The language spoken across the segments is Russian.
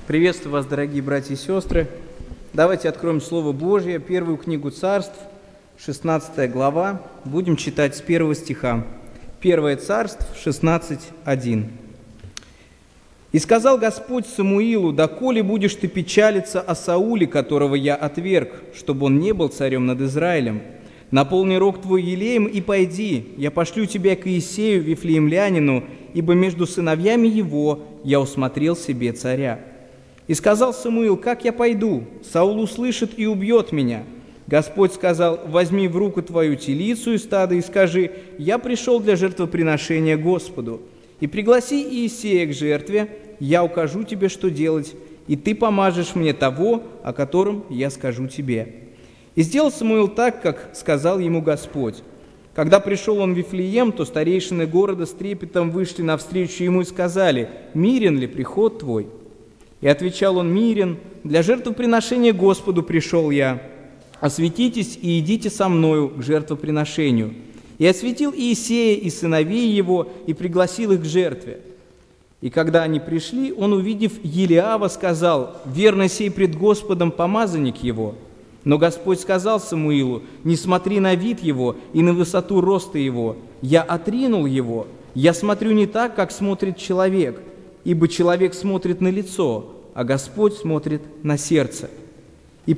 Приветствую вас, дорогие братья и сестры. Давайте откроем Слово Божье, первую книгу Царств, 16 глава. Будем читать с 1 стиха. 1 Царств, 16:1. «И сказал Господь Самуилу: доколе будешь ты печалиться о Сауле, которого я отверг, чтобы он не был царем над Израилем? Наполни рог твой елеем и пойди, я пошлю тебя к Иисею, Вифлеемлянину, ибо между сыновьями его я усмотрел себе царя. И сказал Самуил: как я пойду? Саул услышит и убьет меня. Господь сказал: возьми в руку твою телицу из стада и скажи: я пришел для жертвоприношения Господу. И пригласи Иисея к жертве, я укажу тебе, что делать, и ты помажешь мне того, о котором я скажу тебе». И сделал Самуил так, как сказал ему Господь. Когда пришел он в Вифлеем, то старейшины города с трепетом вышли навстречу ему и сказали: «Мирен ли приход твой?» И отвечал он: «Мирен, для жертвоприношения Господу пришел я. Осветитесь и идите со мною к жертвоприношению». И осветил Иисея и сыновей его, и пригласил их к жертве. И когда они пришли, он, увидев Елиава, сказал: «Верно сей пред Господом помазанник его». Но Господь сказал Самуилу: «Не смотри на вид его и на высоту роста его. Я отринул его. Я смотрю не так, как смотрит человек, ибо человек смотрит на лицо, а Господь смотрит на сердце». И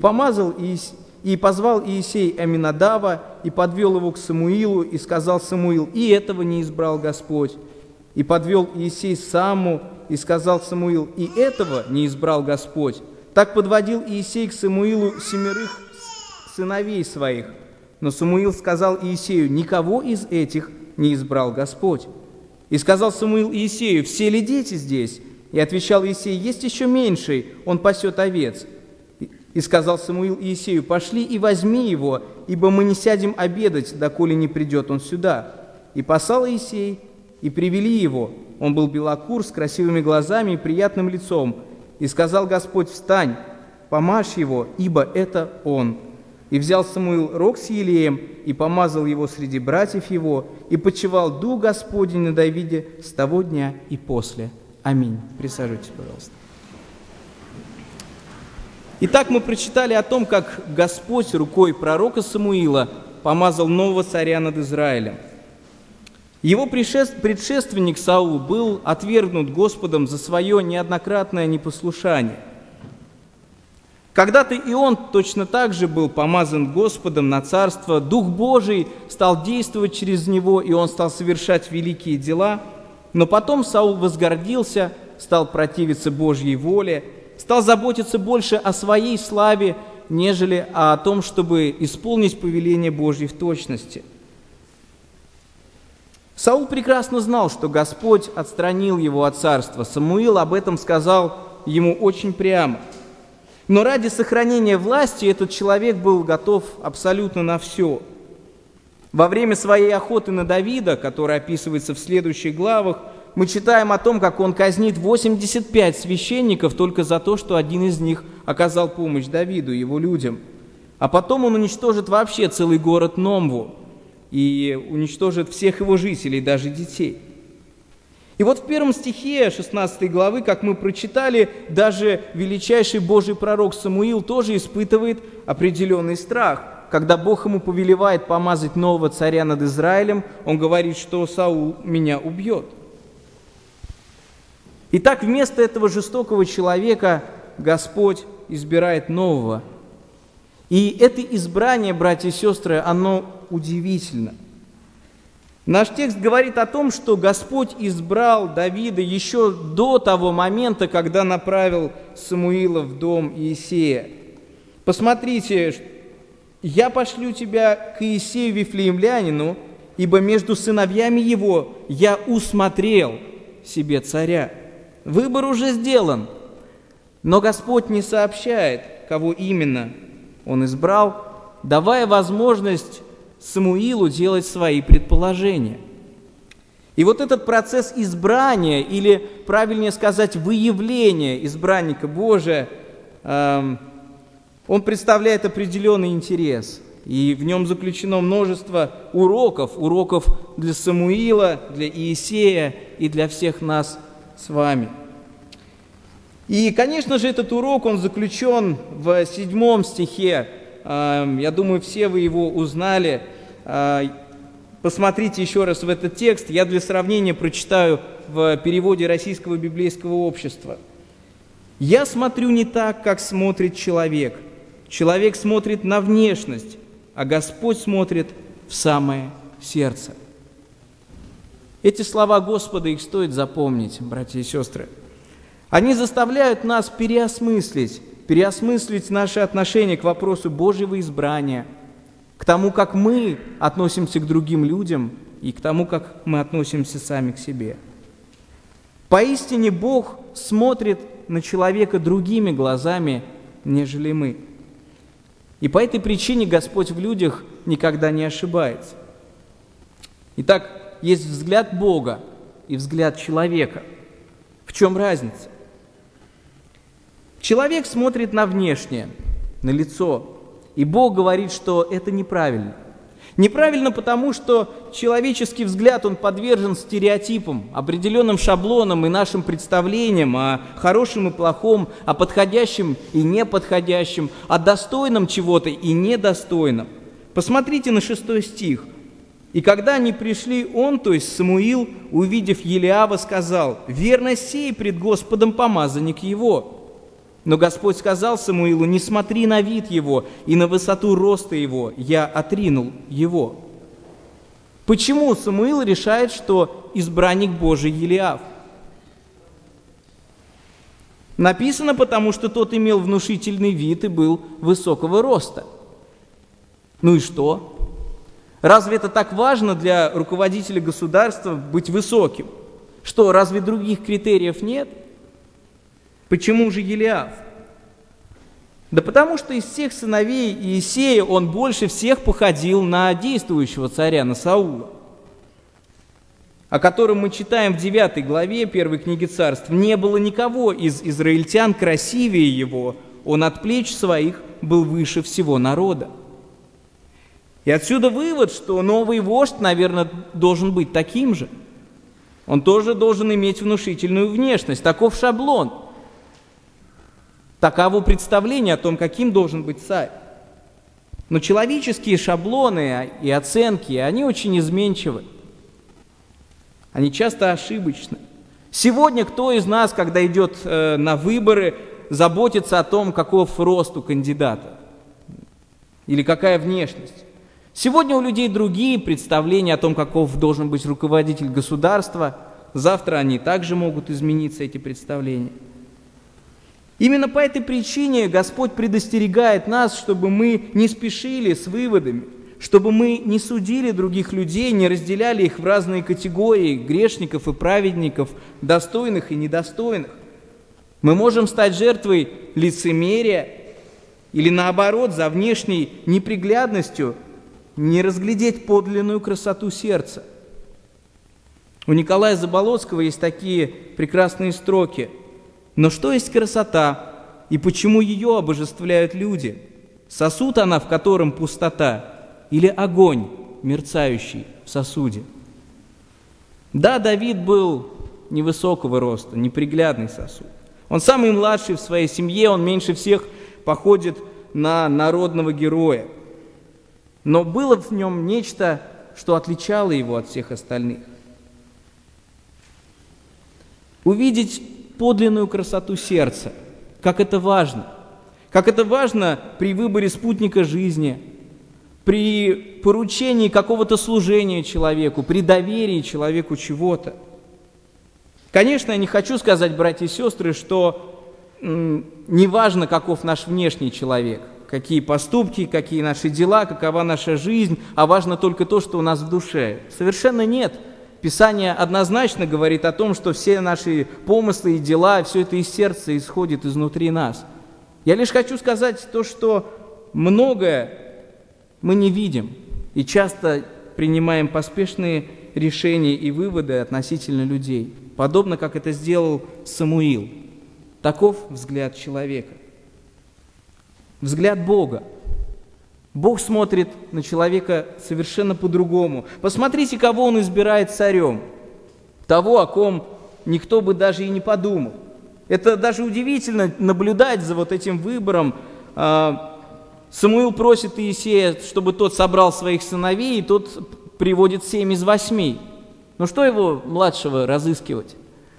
позвал Иисей Аминадава, и подвел его к Самуилу, и сказал Самуил: «И этого не избрал Господь». И подвел Иисей Самму, и сказал Самуил: «И этого не избрал Господь». Так подводил Иисей к Самуилу 7 сыновей своих. Но Самуил сказал Иисею: «Никого из этих не избрал Господь». И сказал Самуил Иисею: «Все ли дети здесь?» И отвечал Иисей: «Есть еще меньший, он пасет овец». И сказал Самуил Иисею: «Пошли и возьми его, ибо мы не сядем обедать, доколе не придет он сюда». И послал Иисей, и привели его. Он был белокур, с красивыми глазами и приятным лицом. И сказал Господь: «Встань, помажь его, ибо это он». И взял Самуил рог с елеем, и помазал его среди братьев его, и почивал Дух Господень на Давиде с того дня и после. Аминь. Присаживайтесь, пожалуйста. Итак, мы прочитали о том, как Господь рукой пророка Самуила помазал нового царя над Израилем. Его предшественник Саул был отвергнут Господом за свое неоднократное непослушание. Когда-то и он точно так же был помазан Господом на царство. Дух Божий стал действовать через него, и он стал совершать великие дела. Но потом Саул возгордился, стал противиться Божьей воле, стал заботиться больше о своей славе, нежели о том, чтобы исполнить повеление Божье в точности. Саул прекрасно знал, что Господь отстранил его от царства. Самуил об этом сказал ему очень прямо. Но ради сохранения власти этот человек был готов абсолютно на все. Во время своей охоты на Давида, которая описывается в следующих главах, мы читаем о том, как он казнит 85 священников только за то, что один из них оказал помощь Давиду и его людям. А потом он уничтожит вообще целый город Номву и уничтожит всех его жителей, даже детей. И вот в 1 стихе 16 главы, как мы прочитали, даже величайший Божий пророк Самуил тоже испытывает определенный страх. Когда Бог ему повелевает помазать нового царя над Израилем, он говорит, что Саул меня убьет. Итак, вместо этого жестокого человека Господь избирает нового. И это избрание, братья и сестры, оно удивительно. Наш текст говорит о том, что Господь избрал Давида еще до того момента, когда направил Самуила в дом Иисея. Посмотрите, «Я пошлю тебя к Иисею Вифлеемлянину, ибо между сыновьями его я усмотрел себе царя». Выбор уже сделан, но Господь не сообщает, кого именно Он избрал, давая возможность Самуилу делать свои предположения. И вот этот процесс избрания, или, правильнее сказать, выявления избранника Божия, он представляет определенный интерес. И в нем заключено множество уроков для Самуила, для Иисея и для всех нас с вами. И, конечно же, этот урок, он заключен в 7 стихе. Я думаю, все вы его узнали. Посмотрите еще раз в этот текст. Я для сравнения прочитаю в переводе Российского библейского общества. «Я смотрю не так, как смотрит человек. Человек смотрит на внешность, а Господь смотрит в самое сердце». Эти слова Господа, их стоит запомнить, братья и сестры. Они заставляют нас переосмыслить наши отношения к вопросу Божьего избрания, к тому, как мы относимся к другим людям и к тому, как мы относимся сами к себе. Поистине Бог смотрит на человека другими глазами, нежели мы. И по этой причине Господь в людях никогда не ошибается. Итак, есть взгляд Бога и взгляд человека. В чем разница? Человек смотрит на внешнее, на лицо, и Бог говорит, что это неправильно. Неправильно потому, что человеческий взгляд, он подвержен стереотипам, определенным шаблонам и нашим представлениям о хорошем и плохом, о подходящем и неподходящем, о достойном чего-то и недостойном. Посмотрите на 6 стих. «И когда они пришли, он, то есть Самуил, увидев Елиава, сказал: „Верно сей пред Господом помазанник его“. Но Господь сказал Самуилу: „Не смотри на вид его и на высоту роста его, я отринул его“». Почему Самуил решает, что избранник Божий Елиав? Написано, потому что тот имел внушительный вид и был высокого роста. Ну и что? Разве это так важно для руководителя государства быть высоким? Что, разве других критериев нет? Почему же Елиав? Да потому что из всех сыновей Иисея он больше всех походил на действующего царя, на Саула, о котором мы читаем в 9 главе 1 книги Царств. Не было никого из израильтян красивее его, он от плеч своих был выше всего народа. И отсюда вывод, что новый вождь, наверное, должен быть таким же. Он тоже должен иметь внушительную внешность. Таков шаблон. Таково представление о том, каким должен быть царь. Но человеческие шаблоны и оценки, они очень изменчивы. Они часто ошибочны. Сегодня кто из нас, когда идет на выборы, заботится о том, каков рост у кандидата? Или какая внешность? Сегодня у людей другие представления о том, каков должен быть руководитель государства. Завтра они также могут измениться, эти представления. Именно по этой причине Господь предостерегает нас, чтобы мы не спешили с выводами, чтобы мы не судили других людей, не разделяли их в разные категории грешников и праведников, достойных и недостойных. Мы можем стать жертвой лицемерия или, наоборот, за внешней неприглядностью не разглядеть подлинную красоту сердца. У Николая Заболоцкого есть такие прекрасные строки: «Но что есть красота, и почему ее обожествляют люди? Сосуд она, в котором пустота, или огонь, мерцающий в сосуде?» Да, Давид был невысокого роста, неприглядный сосуд. Он самый младший в своей семье, он меньше всех походит на народного героя. Но было в нем нечто, что отличало его от всех остальных. Увидеть подлинную красоту сердца, как это важно. Как это важно при выборе спутника жизни, при поручении какого-то служения человеку, при доверии человеку чего-то. Конечно, я не хочу сказать, братья и сестры, что не важно, каков наш внешний человек, какие поступки, какие наши дела, какова наша жизнь, а важно только то, что у нас в душе. Совершенно нет. Писание однозначно говорит о том, что все наши помыслы и дела, все это из сердца исходит изнутри нас. Я лишь хочу сказать то, что многое мы не видим и часто принимаем поспешные решения и выводы относительно людей, подобно как это сделал Самуил. Таков взгляд человека. Взгляд Бога. Бог смотрит на человека совершенно по-другому. Посмотрите, кого Он избирает царем. Того, о ком никто бы даже и не подумал. Это даже удивительно наблюдать за вот этим выбором. Самуил просит Иисея, чтобы тот собрал своих сыновей, и тот приводит 7 из 8. Ну что его младшего разыскивать?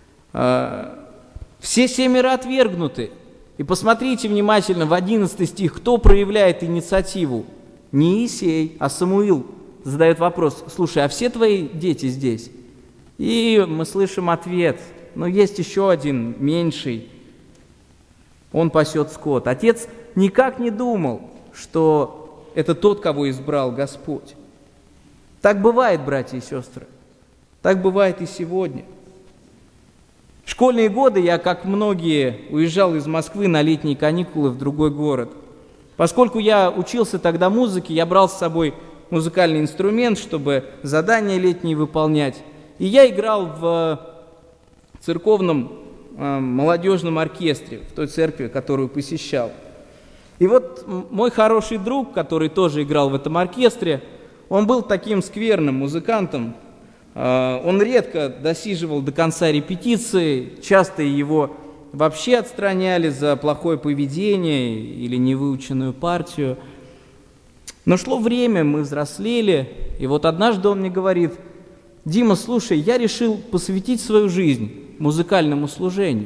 Все 7 отвергнуты. И посмотрите внимательно в 11 стих, кто проявляет инициативу? Не Иисей, а Самуил задает вопрос: слушай, а все твои дети здесь? И мы слышим ответ: но есть еще один, меньший, он пасет скот. Отец никак не думал, что это тот, кого избрал Господь. Так бывает, братья и сестры, так бывает и сегодня. В школьные годы я, как многие, уезжал из Москвы на летние каникулы в другой город. Поскольку я учился тогда музыке, я брал с собой музыкальный инструмент, чтобы задания летние выполнять. И я играл в церковном молодежном оркестре, в той церкви, которую посещал. И вот мой хороший друг, который тоже играл в этом оркестре, он был таким скверным музыкантом. Он редко досиживал до конца репетиции, часто его вообще отстраняли за плохое поведение или невыученную партию. Но шло время, мы взрослели, и вот однажды он мне говорит: Дима, слушай, я решил посвятить свою жизнь музыкальному служению.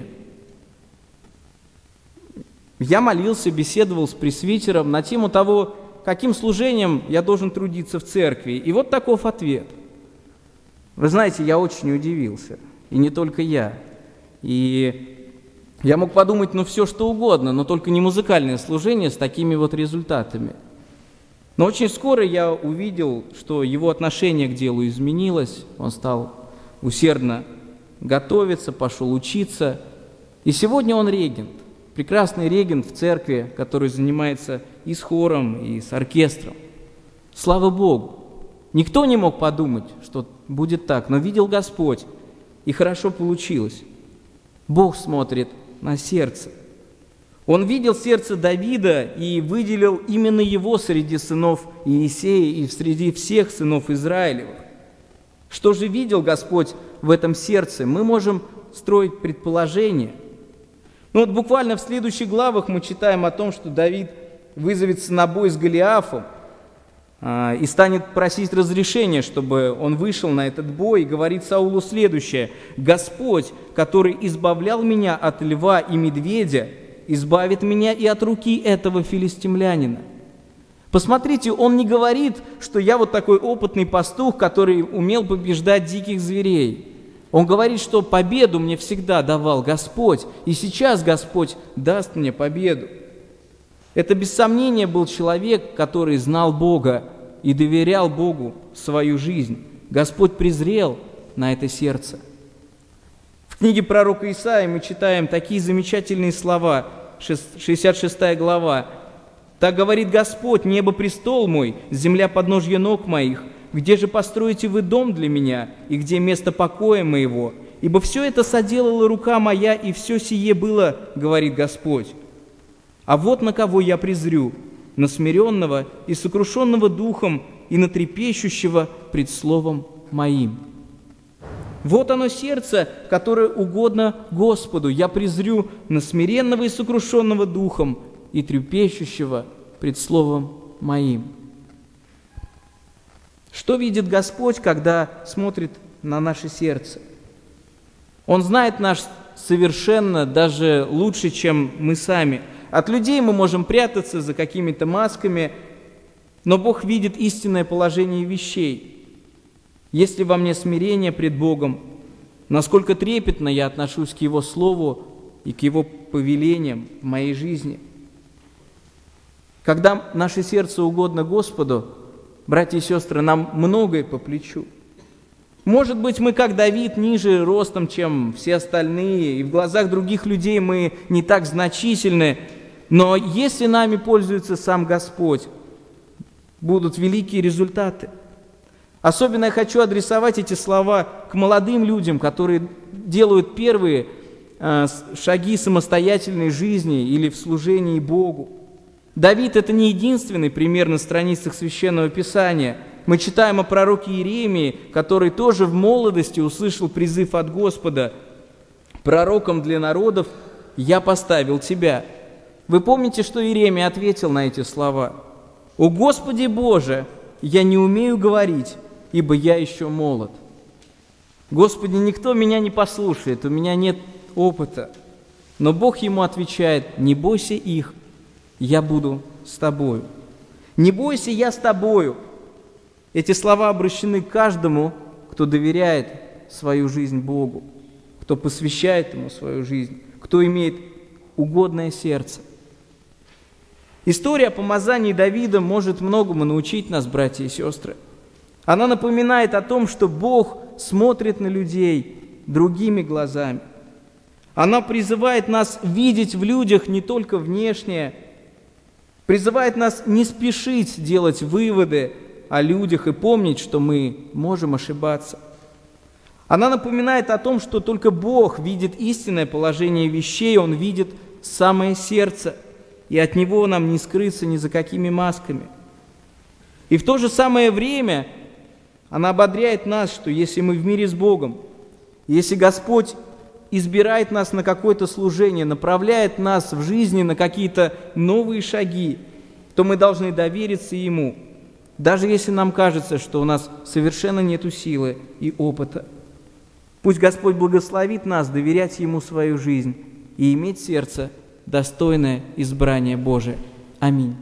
Я молился, беседовал с пресвитером на тему того, каким служением я должен трудиться в церкви. И вот таков ответ. Вы знаете, я очень удивился, и не только я. И я мог подумать, все что угодно, но только не музыкальное служение с такими вот результатами. Но очень скоро я увидел, что его отношение к делу изменилось, он стал усердно готовиться, пошел учиться. И сегодня он регент, прекрасный регент в церкви, который занимается и с хором, и с оркестром. Слава Богу! Никто не мог подумать, что будет так, но видел Господь, и хорошо получилось. Бог смотрит на сердце. Он видел сердце Давида и выделил именно его среди сынов Иисея и среди всех сынов Израилевых. Что же видел Господь в этом сердце? Мы можем строить предположения. Вот буквально в следующих главах мы читаем о том, что Давид вызовется на бой с Голиафом и станет просить разрешения, чтобы он вышел на этот бой, и говорит Саулу следующее: «Господь, который избавлял меня от льва и медведя, избавит меня и от руки этого филистимлянина». Посмотрите, он не говорит, что я вот такой опытный пастух, который умел побеждать диких зверей. Он говорит, что победу мне всегда давал Господь, и сейчас Господь даст мне победу. Это без сомнения был человек, который знал Бога и доверял Богу свою жизнь. Господь презрел на это сердце. В книге пророка Исаии мы читаем такие замечательные слова, 66 глава. «Так говорит Господь: небо престол мой, земля подножье ног моих. Где же построите вы дом для меня, и где место покоя моего? Ибо все это соделала рука моя, и все сие было, говорит Господь. А вот на кого я презрю: на смиренного и сокрушенного духом, и на трепещущего пред словом моим». Вот оно сердце, которое угодно Господу. Я презрю на смиренного и сокрушенного духом, и трепещущего пред словом моим. Что видит Господь, когда смотрит на наше сердце? Он знает нас совершенно, даже лучше, чем мы сами. От людей мы можем прятаться за какими-то масками, но Бог видит истинное положение вещей. Есть ли во мне смирение пред Богом? Насколько трепетно я отношусь к Его Слову и к Его повелениям в моей жизни? Когда наше сердце угодно Господу, братья и сестры, нам многое по плечу. Может быть, мы, как Давид, ниже ростом, чем все остальные, и в глазах других людей мы не так значительны, но если нами пользуется сам Господь, будут великие результаты. Особенно я хочу адресовать эти слова к молодым людям, которые делают первые шаги самостоятельной жизни или в служении Богу. Давид – это не единственный пример на страницах Священного Писания. Мы читаем о пророке Иеремии, который тоже в молодости услышал призыв от Господа: пророком для народов я поставил тебя». Вы помните, что Иеремия ответил на эти слова? «О Господи Боже, я не умею говорить, ибо я еще молод». Господи, никто меня не послушает, у меня нет опыта. Но Бог ему отвечает: «Не бойся их, я буду с тобою». «Не бойся, я с тобою». Эти слова обращены к каждому, кто доверяет свою жизнь Богу, кто посвящает Ему свою жизнь, кто имеет угодное сердце. История о помазании Давида может многому научить нас, братья и сестры. Она напоминает о том, что Бог смотрит на людей другими глазами. Она призывает нас видеть в людях не только внешнее, призывает нас не спешить делать выводы о людях и помнить, что мы можем ошибаться. Она напоминает о том, что только Бог видит истинное положение вещей, Он видит самое сердце, и от Него нам не скрыться ни за какими масками. И в то же самое время она ободряет нас, что если мы в мире с Богом, если Господь избирает нас на какое-то служение, направляет нас в жизни на какие-то новые шаги, то мы должны довериться Ему, даже если нам кажется, что у нас совершенно нету силы и опыта. Пусть Господь благословит нас доверять Ему свою жизнь и иметь сердце, достойное избрания Божие. Аминь.